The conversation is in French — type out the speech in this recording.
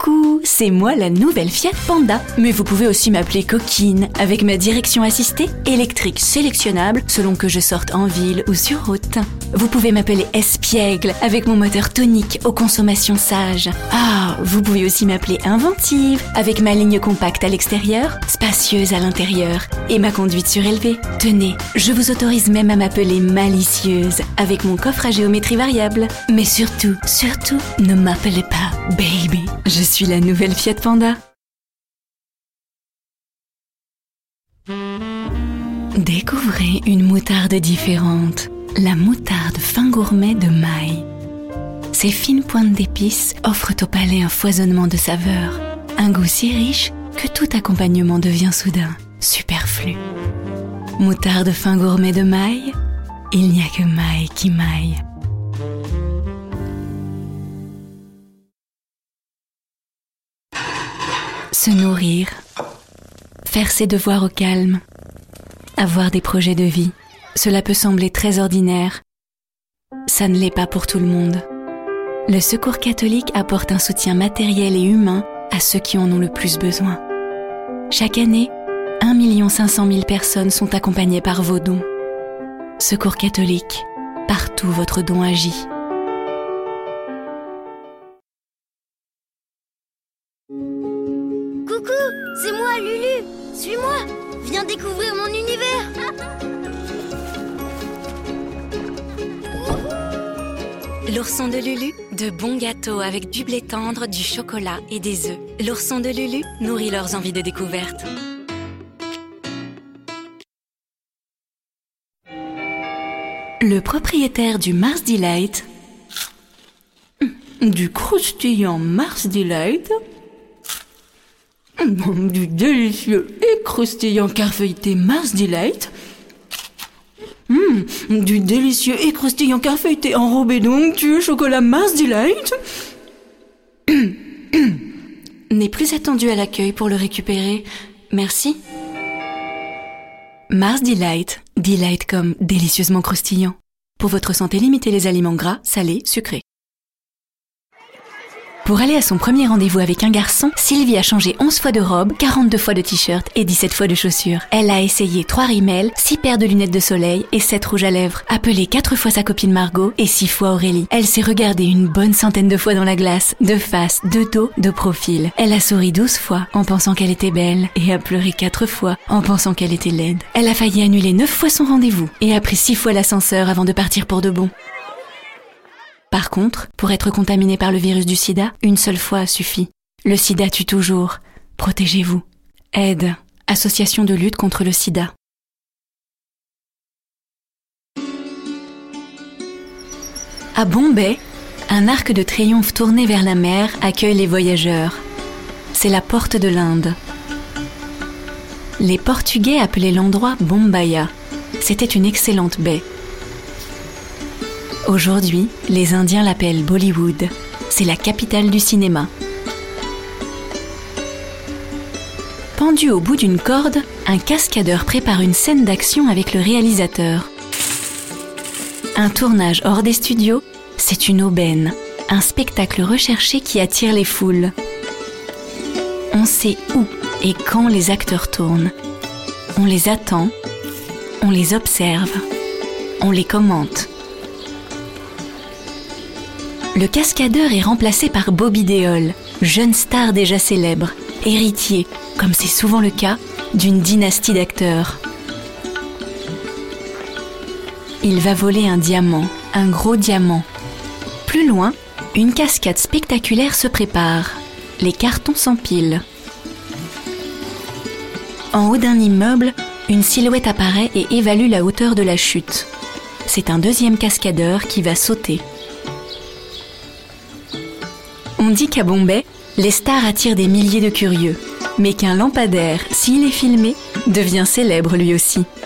Coucou, c'est moi la nouvelle Fiat Panda. Mais vous pouvez aussi m'appeler Coquine, avec ma direction assistée électrique sélectionnable selon que je sorte en ville ou sur route. Vous pouvez m'appeler Espiègle, avec mon moteur tonique aux consommations sages. Ah, vous pouvez aussi m'appeler Inventive, avec ma ligne compacte à l'extérieur, spacieuse à l'intérieur, et ma conduite surélevée. Tenez, je vous autorise même à m'appeler Malicieuse, avec mon coffre à géométrie variable. Mais surtout, ne m'appelez pas Baby. Je suis la nouvelle Fiat Panda. Découvrez une moutarde différente. La moutarde fin gourmet de Maille. Ses fines pointes d'épices offrent au palais un foisonnement de saveurs. Un goût si riche que tout accompagnement devient soudain superflu. Moutarde fin gourmet de Maille, il n'y a que Maille qui maille. Se nourrir, faire ses devoirs au calme, avoir des projets de vie, cela peut sembler très ordinaire. Ça ne l'est pas pour tout le monde. Le Secours catholique apporte un soutien matériel et humain à ceux qui en ont le plus besoin. Chaque année, 1 500 000 personnes sont accompagnées par vos dons. Secours catholique, partout votre don agit. Coucou, c'est moi Lulu. Suis-moi, viens découvrir mon univers. L'ourson de Lulu, de bons gâteaux avec du blé tendre, du chocolat et des œufs. L'ourson de Lulu nourrit leurs envies de découverte. Le propriétaire du Mars Delight, du croustillant Mars Delight, du délicieux et croustillant carfeuilleté Mars Delight, du délicieux et croustillant carfeuilleté enrobé d'onctueux chocolat Mars Delight, n'est plus attendu à l'accueil pour le récupérer. Merci. Mars Delight, Delight comme délicieusement croustillant. Pour votre santé, limitez les aliments gras, salés, sucrés. Pour aller à son premier rendez-vous avec un garçon, Sylvie a changé 11 fois de robe, 42 fois de t-shirt et 17 fois de chaussures. Elle a essayé 3 rimels, 6 paires de lunettes de soleil et 7 rouges à lèvres. Appelé 4 fois sa copine Margot et 6 fois Aurélie. Elle s'est regardée une bonne centaine de fois dans la glace, de face, de dos, de profil. Elle a souri 12 fois en pensant qu'elle était belle et a pleuré 4 fois en pensant qu'elle était laide. Elle a failli annuler 9 fois son rendez-vous et a pris 6 fois l'ascenseur avant de partir pour de bon. Par contre, pour être contaminé par le virus du sida, une seule fois suffit. Le sida tue toujours. Protégez-vous. Aide. Association de lutte contre le sida. À Bombay, un arc de triomphe tourné vers la mer accueille les voyageurs. C'est la porte de l'Inde. Les Portugais appelaient l'endroit Bombaya. C'était une excellente baie. Aujourd'hui, les Indiens l'appellent Bollywood. C'est la capitale du cinéma. Pendu au bout d'une corde, un cascadeur prépare une scène d'action avec le réalisateur. Un tournage hors des studios, c'est une aubaine, un spectacle recherché qui attire les foules. On sait où et quand les acteurs tournent. On les attend, on les observe, on les commente. Le cascadeur est remplacé par Bobby Deol, jeune star déjà célèbre, héritier, comme c'est souvent le cas, d'une dynastie d'acteurs. Il va voler un diamant, un gros diamant. Plus loin, une cascade spectaculaire se prépare. Les cartons s'empilent. En haut d'un immeuble, une silhouette apparaît et évalue la hauteur de la chute. C'est un deuxième cascadeur qui va sauter. On dit qu'à Bombay, les stars attirent des milliers de curieux, mais qu'un lampadaire, s'il est filmé, devient célèbre lui aussi.